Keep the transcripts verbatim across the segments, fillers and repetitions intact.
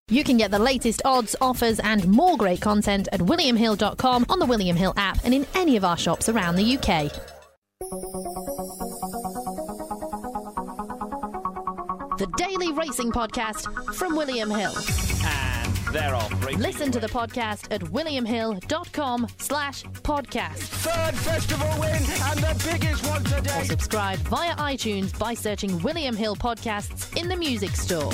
You can get the latest odds, offers and more great content at william hill dot com, on the William Hill app and in any of our shops around the U K. The Daily Racing Podcast from William Hill. And they're off. Listen to the podcast at william hill dot com slash podcast. Third festival win and the biggest one today. Or subscribe via iTunes by searching William Hill Podcasts in the music store.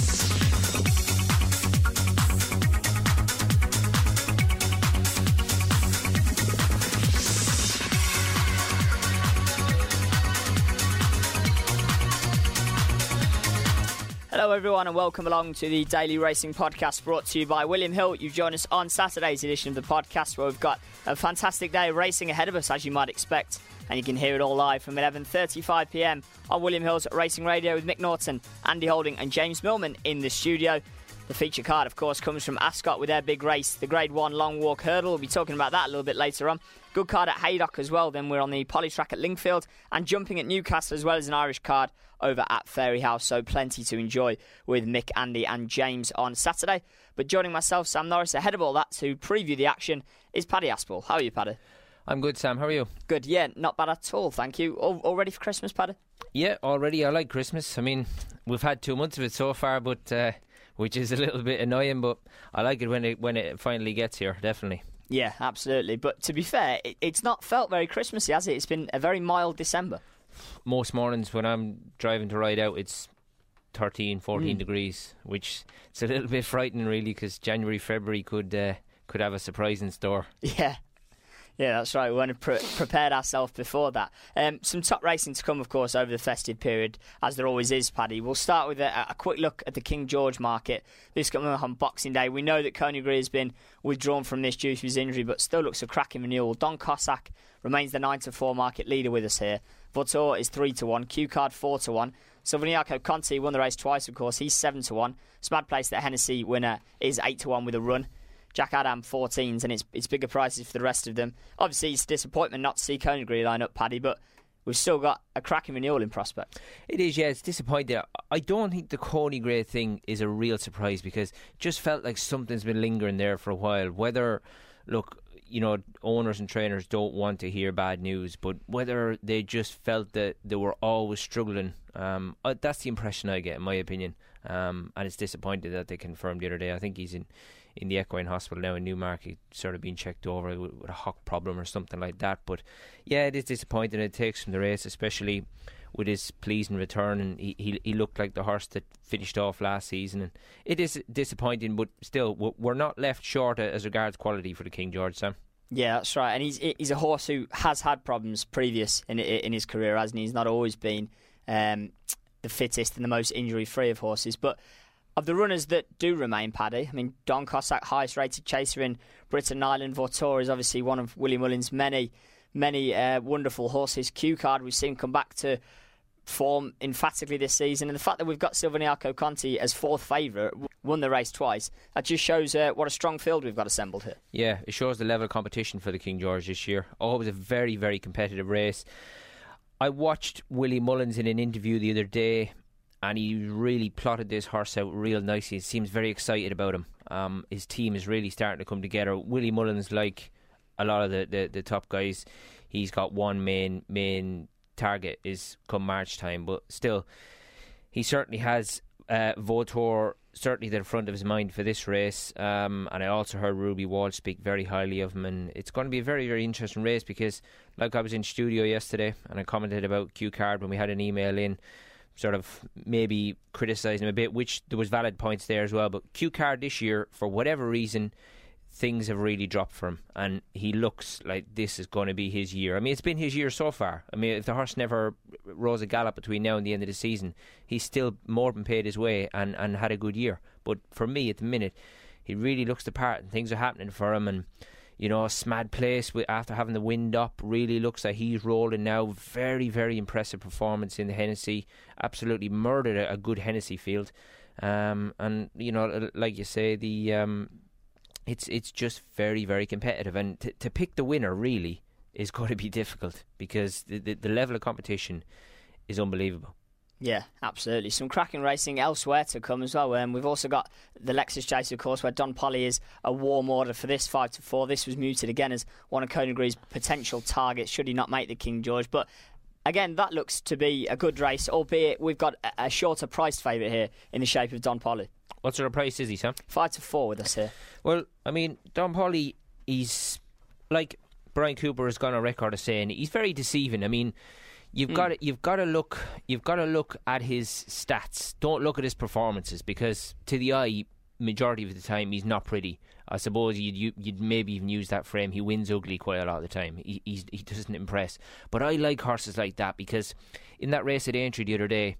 Hello everyone and welcome along to the Daily Racing Podcast brought to you by William Hill. You've joined us on Saturday's edition of the podcast where we've got a fantastic day of racing ahead of us, as you might expect, and you can hear it all live from eleven thirty-five p m on William Hill's Racing Radio with Mick Norton, Andy Holding and James Millman in the studio. The feature card, of course, comes from Ascot with their big race, the Grade one Long Walk Hurdle. We'll be talking about that a little bit later on. Good card at Haydock as well. Then we're on the Poly Track at Lingfield and jumping at Newcastle, as well as an Irish card over at Fairyhouse. So plenty to enjoy with Mick, Andy and James on Saturday. But joining myself, Sam Norris, ahead of all that to preview the action is Paddy Aspel. How are you, Paddy? I'm good, Sam. How are you? Good, yeah, not bad at all, thank you. All, all ready for Christmas, Paddy? Yeah, already. I like Christmas. I mean, we've had two months of it so far, but uh, which is a little bit annoying, but I like it when it when it finally gets here, definitely. Yeah, absolutely. But to be fair, it, it's not felt very Christmassy, has it? It's been a very mild December. Most mornings when I'm driving to ride out, it's thirteen, fourteen mm. degrees, which it's a little bit frightening, really, because January, February could uh, could have a surprise in store. Yeah. Yeah, that's right. We want to pre- prepared ourselves before that. Um, some top racing to come, of course, over the festive period, as there always is, Paddy. We'll start with a, a quick look at the King George market. This coming up on Boxing Day. We know that Coneygree has been withdrawn from this due to his injury, but still looks a cracking renewal. Don Cossack remains the nine to four market leader with us here. Votor is three to one. Q-Card four to one. Silvaniaco Conti won the race twice, of course. He's seven to one. Smad Place, the Hennessy winner, is eight to one with a run. Jack Adam fourteens, and it's it's bigger prices for the rest of them. Obviously, it's a disappointment not to see Coneygree line up, Paddy, but we've still got a cracking renewal in prospect. It is, yeah, it's disappointing. I don't think the Coneygree thing is a real surprise because it just felt like something's been lingering there for a while. Whether, look, you know, owners and trainers don't want to hear bad news, but whether they just felt that they were always struggling, um, that's the impression I get, in my opinion. Um, and it's disappointing that they confirmed the other day. I think he's in, in the Equine Hospital now in Newmarket, sort of being checked over with, with a hock problem or something like that. But yeah, it is disappointing. It takes from the race, especially with his pleasing return, and he, he he looked like the horse that finished off last season. And it is disappointing, but still, we're not left short as regards quality for the King George, Sam. Yeah, that's right. And he's he's a horse who has had problems previous in in his career, hasn't he? He's not always been um, the fittest and the most injury-free of horses. But of the runners that do remain, Paddy, I mean, Don Cossack, highest-rated chaser in Britain Island. Votor is obviously one of Willie Mullins' many, many uh, wonderful horses. Q-Card, we've seen come back to form emphatically this season. And the fact that we've got Silvaniaco Conti as fourth favourite, won the race twice, that just shows uh, what a strong field we've got assembled here. Yeah, it shows the level of competition for the King George this year. Always a very, very competitive race. I watched Willie Mullins in an interview the other day, and he really plotted this horse out real nicely. He seems very excited about him. Um, his team is really starting to come together. Willie Mullins, like a lot of the, the, the top guys, he's got one main main target is come March time, but still, he certainly has uh, Votor certainly to the front of his mind for this race. Um, and I also heard Ruby Walsh speak very highly of him, and it's going to be a very, very interesting race because, like, I was in studio yesterday and I commented about Q-Card when we had an email in, sort of maybe criticising him a bit, which there was valid points there as well. But Q-Card this year, for whatever reason, things have really dropped for him, and he looks like this is going to be his year. I mean, it's been his year so far. I mean, if the horse never rose a gallop between now and the end of the season, he's still more than paid his way and, and had a good year. But for me, at the minute, he really looks the part, and things are happening for him. And, you know, Smad Place, after having the wind up, really looks like he's rolling now. Very, very impressive performance in the Hennessy. Absolutely murdered a, a good Hennessy field. Um, and, you know, like you say, the... Um, It's it's just very, very competitive, and t- to pick the winner really is going to be difficult because the, the the level of competition is unbelievable. Yeah, absolutely. Some cracking racing elsewhere to come as well. Um, we've also got the Lexus Chase, of course, where Don Polly is a warm order for this five to four. This was mooted again as one of Conor Gree's potential targets should he not make the King George. But again, that looks to be a good race, albeit we've got a, a shorter priced favourite here in the shape of Don Polly. What sort of price is he, Sam? Five to four with us here. Well, I mean, Don Polly, he's like Brian Cooper has gone on record of saying he's very deceiving. I mean, You've mm. got to, you've got to look you've got to look at his stats. Don't look at his performances, because to the eye, majority of the time, he's not pretty. I suppose you'd you'd maybe even use that frame. He wins ugly quite a lot of the time. He he's, he doesn't impress. But I like horses like that, because in that race at Aintree the other day,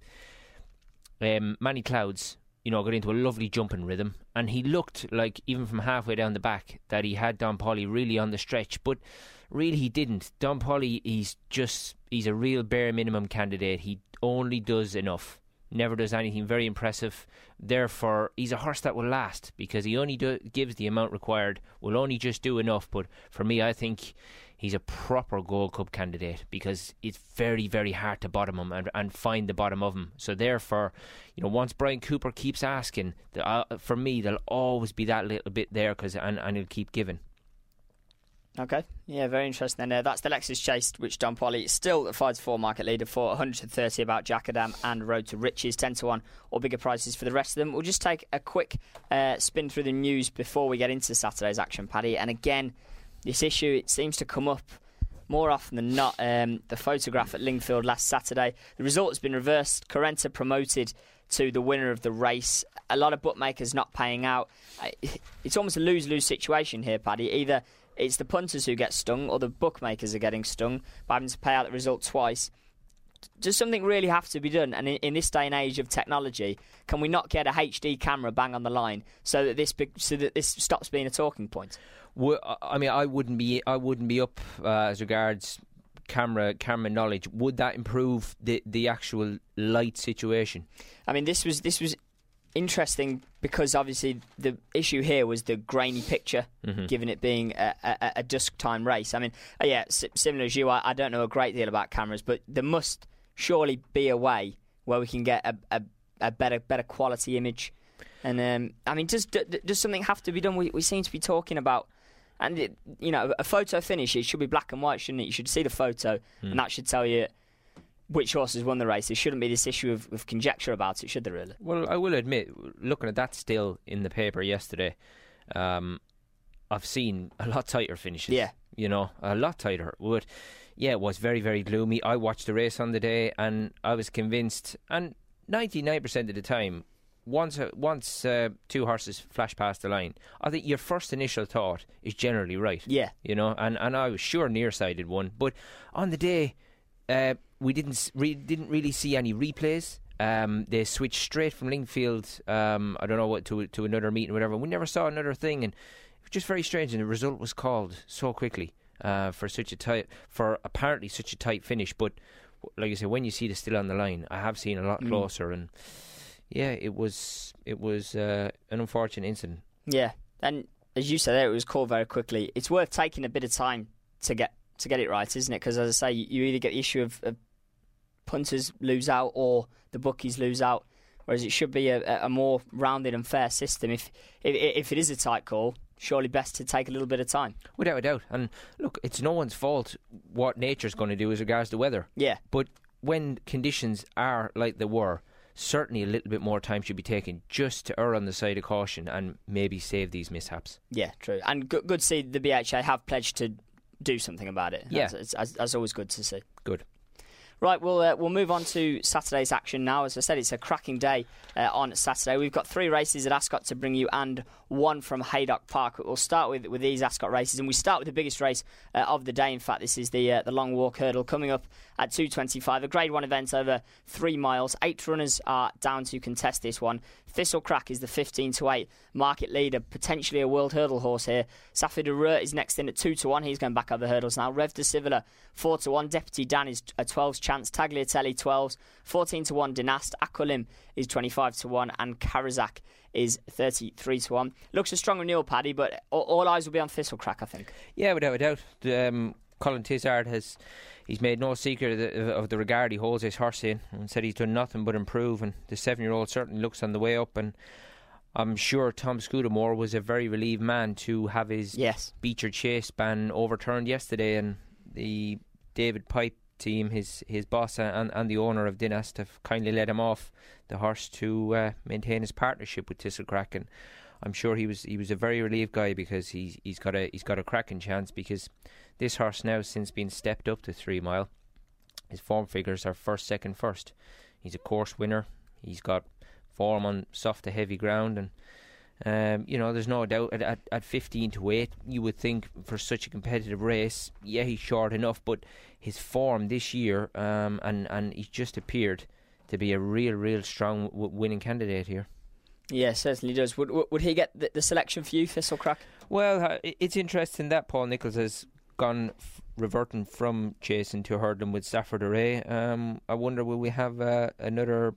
um, Manny Clouds, you know, got into a lovely jumping rhythm, and he looked like, even from halfway down the back, that he had Don Polly really on the stretch, but really he didn't. Don Polly, he's just he's a real bare minimum candidate. He only does enough, never does anything very impressive. Therefore, he's a horse that will last, because he only do, gives the amount required, will only just do enough. But for me, I think he's a proper Gold Cup candidate, because it's very, very hard to bottom him and, and find the bottom of him. So therefore, you know, once Brian Cooper keeps asking, the, uh, for me, there'll always be that little bit there, cause, and, and he'll keep giving. Okay, yeah, very interesting. And uh, that's the Lexus Chase, which Don Polly is still at five to four market leader for. One hundred thirty about Jackadam and Road to Riches, ten to one or bigger prices for the rest of them. We'll just take a quick uh, spin through the news before we get into Saturday's action, Paddy. And again, this issue, it seems to come up more often than not. Um, the photograph at Lingfield last Saturday, the result has been reversed. Corenta promoted to the winner of the race. A lot of bookmakers not paying out. It's almost a lose-lose situation here, Paddy. Either it's the punters who get stung, or the bookmakers are getting stung by having to pay out the result twice. Does something really have to be done? And in, in this day and age of technology, can we not get a H D camera bang on the line so that this be, so that this stops being a talking point? Well, I mean, I wouldn't be I wouldn't be up uh, as regards camera camera knowledge. Would that improve the the actual light situation? I mean, this was this was. interesting, because obviously the issue here was the grainy picture, mm-hmm. given it being a, a, a dusk time race. I mean, uh, yeah, s- similar as you, I, I don't know a great deal about cameras, but there must surely be a way where we can get a, a, a better better quality image. And um, I mean, does d- does something have to be done? We, we seem to be talking about, and it, you know, a photo finish, it should be black and white, shouldn't it? You should see the photo, mm. and that should tell you which horses won the race. There shouldn't be this issue of, of conjecture about it, should there really? Well, I will admit, looking at that still in the paper yesterday, um, I've seen a lot tighter finishes. Yeah. You know, a lot tighter. But yeah, it was very, very gloomy. I watched the race on the day, and I was convinced, and ninety-nine percent of the time, once uh, once uh, two horses flash past the line, I think your first initial thought is generally right. Yeah. You know, and, and I was sure nearsighted won. But on the day, Uh, we didn't re- didn't really see any replays. Um, they switched straight from Lingfield, um, I don't know what, to to another meeting or whatever. We never saw another thing, and it was just very strange. And the result was called so quickly uh, for such a tight, for apparently such a tight finish. But like I said, when you see the still on the line, I have seen a lot closer, mm. and yeah, it was it was uh, an unfortunate incident. Yeah, and as you said there, it was called very quickly. It's worth taking a bit of time to get. to get it right, isn't it? Because as I say, you either get the issue of, of punters lose out or the bookies lose out, whereas it should be a, a more rounded and fair system. If, if if it is a tight call, surely best to take a little bit of time. Without a doubt. And look, it's no one's fault what nature's going to do as regards the weather. Yeah. But when conditions are like they were, certainly a little bit more time should be taken just to err on the side of caution and maybe save these mishaps. Yeah, true. And good, good to see the B H A have pledged to do something about it. Yeah. That's, that's, that's always good to see. Good. Right, we'll, uh, we'll move on to Saturday's action now. As I said, it's a cracking day uh, on Saturday. We've got three races at Ascot to bring you and one from Haydock Park. We'll start with, with these Ascot races, and we start with the biggest race uh, of the day. In fact, this is the uh, the Long Walk Hurdle coming up at two twenty-five. A Grade one event over three miles. Eight runners are down to contest this one. Thistlecrack is the fifteen to eight market leader, potentially a world hurdle horse here. Safi de Reur is next in at two to one. He's going back over the hurdles now. Rev de Civila, four to one. Deputy Dan is a twelve's chance. Tagliatelle, twelves. fourteen to one. Dynast. Aqualim is twenty-five to one. And Karazak is thirty-three to one. Looks a strong renewal, Paddy, but all, all eyes will be on Thistlecrack, I think. Yeah, without a doubt. Um, Colin Tizard has he's made no secret of the, of the regard he holds his horse in, and said he's done nothing but improve, and the seven-year-old certainly looks on the way up. And I'm sure Tom Scudamore was a very relieved man to have his yes. Beecher Chase ban overturned yesterday, and the David Pipe team, his his boss and, and the owner of Dynast, have kindly let him off the horse to uh, maintain his partnership with Thistlecrack. And I'm sure he was he was a very relieved guy, because he's he's got a he's got a cracking chance, because this horse now, since being stepped up to three mile, his form figures are first, second, first. He's a course winner. He's got form on soft to heavy ground, and um, you know, there's no doubt at, at, at fifteen to eight, you would think for such a competitive race, yeah, he's short enough, but his form this year, um, and and he's just appeared to be a real, real strong w- winning candidate here. Yeah, certainly does. Would would he get the, the selection for you, Thistlecrack? Well, uh, it's interesting that Paul Nicholls has gone f- reverting from chasing to hurdling with Stafford Array. Um, I wonder, will we have uh, another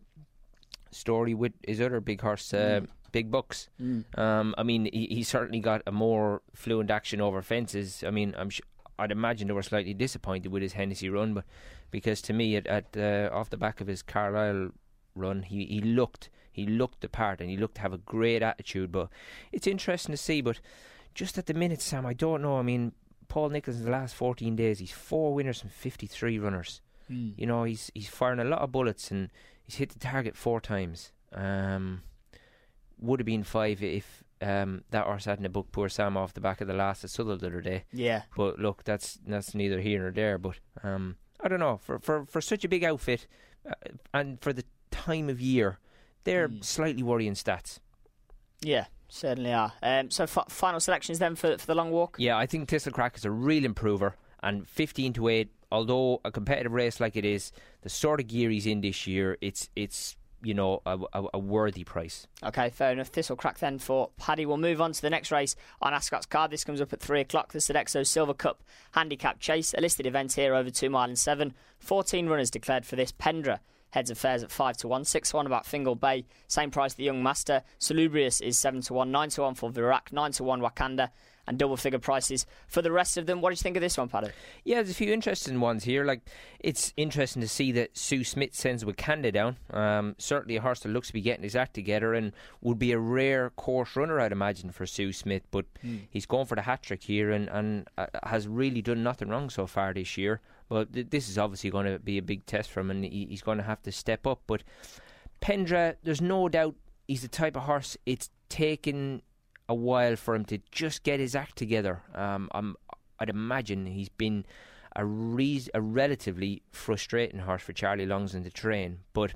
story with his other big horse, uh, mm. Big Bucks? Mm. Um, I mean, he, he certainly got a more fluent action over fences. I mean, I'm sh- I'd imagine they were slightly disappointed with his Hennessy run, but because to me, at, at uh, off the back of his Carlisle run, he, he looked he looked the part, and he looked to have a great attitude. But it's interesting to see. But just at the minute, Sam, I don't know. I mean, Paul Nicholls in the last fourteen days, he's four winners and fifty-three runners. Mm. You know, he's he's firing a lot of bullets, and he's hit the target four times. Um, would have been five if um, that horse hadn't a book Poor Sam off the back of the last at Southwell the other day. Yeah. But look, that's that's neither here nor there. But um, I don't know, for for for such a big outfit, uh, and for the time of year, they're mm. slightly worrying stats. Yeah. Certainly are. Um, so f- final selections then for for the long walk? Yeah, I think Thistlecrack is a real improver, and fifteen to eight, although a competitive race like it is, the sort of gear he's in this year, it's it's you know a, a, a worthy price. Okay, fair enough. Thistlecrack then for Paddy. We'll move on to the next race on Ascot's card. This comes up at three o'clock. The Sodexo Silver Cup Handicap Chase, a listed event here over two mile and seven. fourteen runners declared for this. Pendra heads affairs at five to one, six to one about Fingal Bay, same price the Young Master. Salubrious is seven to one, nine to one for Virac, nine to one Wakanda, and double figure prices for the rest of them. What do you think of this one, Paddy? Yeah, there's a few interesting ones here. Like, it's interesting to see that Sue Smith sends Wakanda down. Um, certainly a horse that looks to be getting his act together, and would be a rare course runner, I'd imagine, for Sue Smith. But mm. he's going for the hat trick here, and, and uh, has really done nothing wrong so far this year. But th- this is obviously going to be a big test for him, and he- he's going to have to step up. But Pendra, there's no doubt he's the type of horse it's taken a while for him to just get his act together. Um, I'm, I'd imagine he's been a, re- a relatively frustrating horse for Charlie Longson to train. But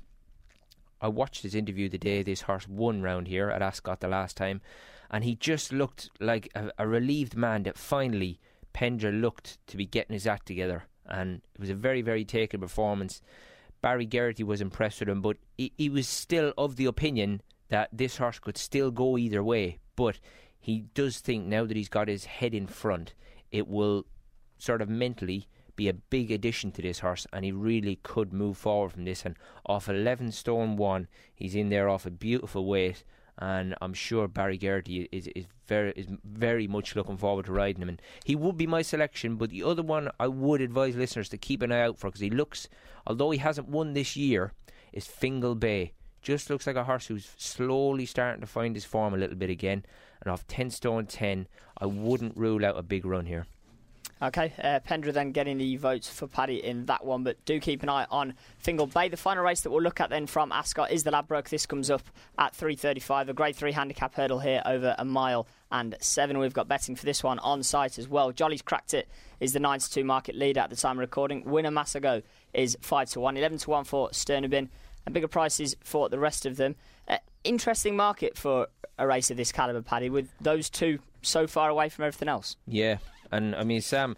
I watched his interview the day this horse won round here at Ascot the last time, and he just looked like a, a relieved man that finally Pendra looked to be getting his act together. And it was a very, very taken performance. Barry Geraghty was impressed with him, but he, he was still of the opinion that this horse could still go either way. But he does think now that he's got his head in front, it will sort of mentally be a big addition to this horse, and he really could move forward from this. And off eleven stone one, he's in there off a beautiful weight, and I'm sure Barry Geraghty is, is very is very much looking forward to riding him. And he would be my selection, but the other one I would advise listeners to keep an eye out for, because he looks, although he hasn't won this year, is Fingal Bay. Just looks like a horse who's slowly starting to find his form a little bit again. And off ten stone ten, I wouldn't rule out a big run here. Okay, uh, Pendra then getting the votes for Paddy in that one, but do keep an eye on Fingal Bay. The final race that we'll look at then from Ascot is the Ladbroke. This comes up at three thirty-five, a grade three handicap hurdle here over a mile and seven. We've got betting for this one on site as well. Jolly's Cracked It is the nine to two market leader at the time of recording. Winner Massago is five to one, eleven to one for Sternabin, and bigger prices for the rest of them. Uh, interesting market for a race of this calibre, Paddy, with those two so far away from everything else. Yeah, and I mean, Sam,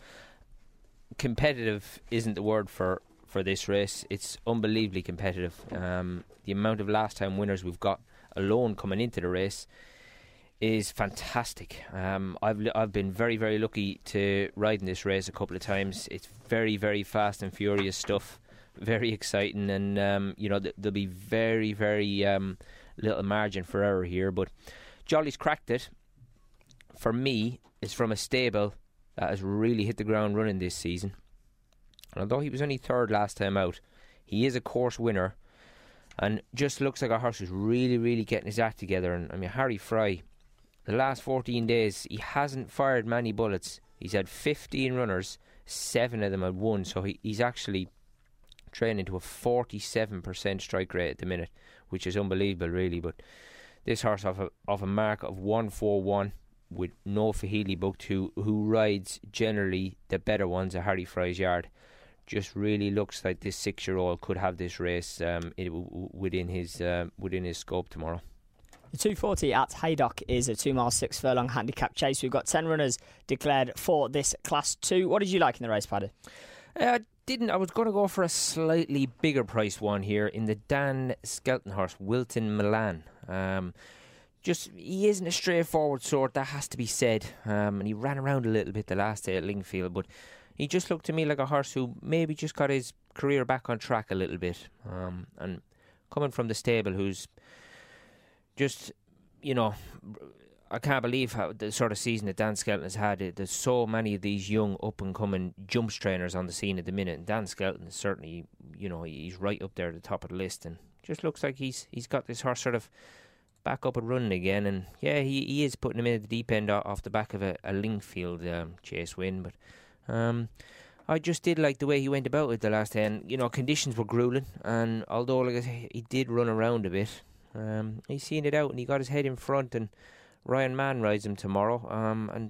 competitive isn't the word for, for this race. It's unbelievably competitive. Um, the amount of last time winners we've got alone coming into the race is fantastic. Um, I've I've been very, very lucky to ride in this race a couple of times. It's very, very fast and furious stuff. Very exciting, and um, you know th- there'll be very, very um, little margin for error here. But Jolly's Cracked It, for me, is from a stable that has really hit the ground running this season. And although he was only third last time out, he is a course winner and just looks like a horse who's really, really getting his act together. And I mean, Harry Fry, the last fourteen days, he hasn't fired many bullets. He's had fifteen runners, seven of them had won, so he, he's actually training to a forty-seven percent strike rate at the minute, which is unbelievable, really. But this horse off a, off a mark of one forty-one with no Fahili booked, who, who rides generally the better ones at Harry Fry's yard, just really looks like this six-year-old could have this race um, it, w- within his uh, within his scope tomorrow. The two forty at Haydock is a two mile six furlong handicap chase. We've got ten runners declared for this class two. What did you like in the race, Paddy? I uh, didn't. I was going to go for a slightly bigger price one here in the Dan Skelton horse, Wilton Milan. Um, just he isn't a straightforward sort, that has to be said. Um, and he ran around a little bit the last day at Lingfield, but he just looked to me like a horse who maybe just got his career back on track a little bit. Um, and coming from the stable, who's just, you know, I can't believe how the sort of season that Dan Skelton has had. There's so many of these young up-and-coming jumps trainers on the scene at the minute. And Dan Skelton is certainly, you know, he's right up there at the top of the list. And just looks like he's he's got this horse sort of back up and running again. And yeah, he, he is putting him in at the deep end off the back of a, a Lingfield um, chase win. But um, I just did like the way he went about it the last day. And, you know, conditions were grueling. And although, like I say, he did run around a bit, um, he's seen it out and he got his head in front. And Ryan Mann rides him tomorrow. Um, and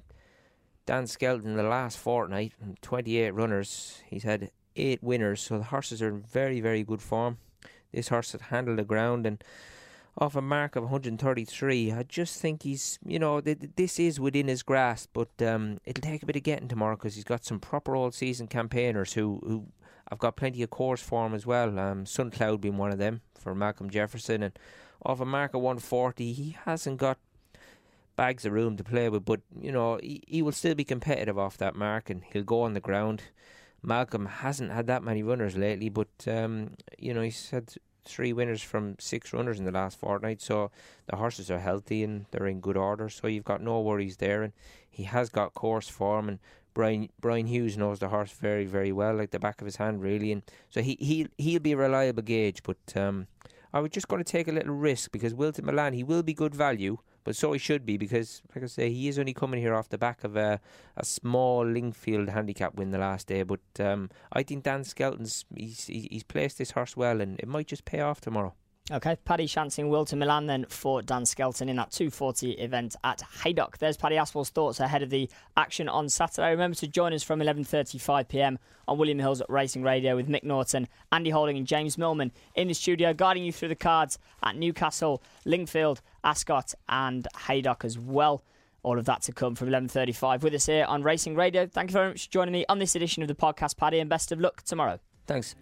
Dan Skelton in the last fortnight, twenty-eight runners, he's had eight winners. So the horses are in very, very good form. This horse had handled the ground and off a mark of one thirty-three, I just think he's, you know, th- this is within his grasp, but um, it'll take a bit of getting tomorrow because he's got some proper all-season campaigners who, who have got plenty of course form as well. Um, Suncloud being one of them for Malcolm Jefferson, and off a mark of one forty, he hasn't got bags of room to play with, but, you know, he, he will still be competitive off that mark and he'll go on the ground. Malcolm hasn't had that many runners lately, but, um, you know, he's had three winners from six runners in the last fortnight, so the horses are healthy and they're in good order, so you've got no worries there. And he has got course form, and Brian Brian Hughes knows the horse very, very well, like the back of his hand, really, and so he, he, he'll be a reliable gauge. But um, I was just going to take a little risk because Wilton Milan, he will be good value, but so he should be, because, like I say, he is only coming here off the back of a, a small Lingfield handicap win the last day. But um, I think Dan Skelton's he's, he's placed this horse well, and it might just pay off tomorrow. Okay, Paddy chancing Wilton Milan then for Dan Skelton in that two forty event at Haydock. There's Paddy Aspell's thoughts ahead of the action on Saturday. Remember to join us from eleven thirty-five p.m. on William Hill's Racing Radio with Mick Norton, Andy Holding and James Millman in the studio, guiding you through the cards at Newcastle, Lingfield, Ascot and Haydock as well. All of that to come from eleven thirty-five with us here on Racing Radio. Thank you very much for joining me on this edition of the podcast, Paddy, and best of luck tomorrow. Thanks.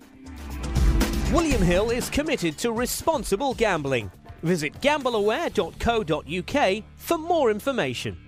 William Hill is committed to responsible gambling. Visit gamble aware dot co dot uk for more information.